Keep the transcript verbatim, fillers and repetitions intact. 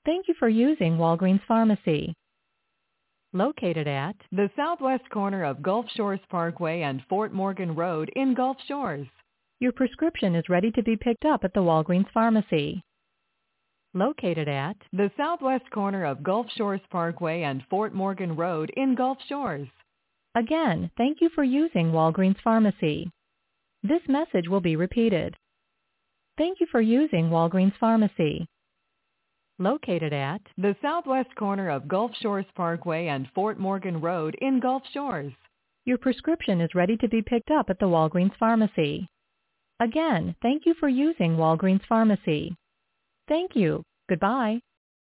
Thank you for using Walgreens Pharmacy. Located at the southwest corner of Gulf Shores Parkway and Fort Morgan Road in Gulf Shores. Your prescription is ready to be picked up at the Walgreens Pharmacy. Located at the southwest corner of Gulf Shores Parkway and Fort Morgan Road in Gulf Shores. Again, thank you for using Walgreens Pharmacy. This message will be repeated. Thank you for using Walgreens Pharmacy. Located at the southwest corner of Gulf Shores Parkway and Fort Morgan Road in Gulf Shores. Your prescription is ready to be picked up at the Walgreens Pharmacy. Again, thank you for using Walgreens Pharmacy. Thank you. Goodbye.